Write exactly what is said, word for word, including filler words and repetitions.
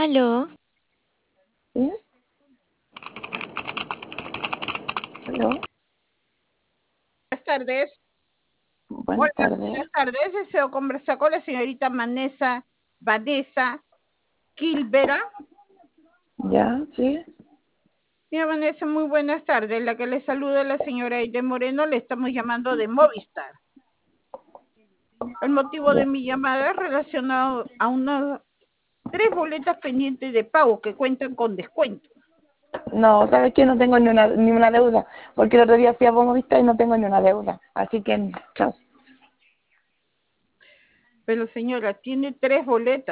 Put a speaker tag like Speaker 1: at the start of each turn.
Speaker 1: Aló,
Speaker 2: ¿Sí? ¿Aló?
Speaker 3: Buenas tardes. Hola,
Speaker 2: Buenas tardes.
Speaker 3: buenas tardes. Deseo conversar con la señorita Vanessa, Vanessa Kilbera.
Speaker 2: ¿Ya? ¿Sí?
Speaker 3: Señora Vanessa, muy buenas tardes. La que le saluda es la señora Aide Moreno. Le estamos llamando de Movistar. El motivo de
Speaker 2: ¿Ya?
Speaker 3: mi llamada es relacionado a unas tres boletas pendientes de pago que cuentan con descuento.
Speaker 2: No, ¿sabes qué? No tengo ni una, ni una deuda, porque el otro día fui a Bomovista y no tengo ni una deuda. Así que, chao.
Speaker 3: Pero señora, tiene tres boletas.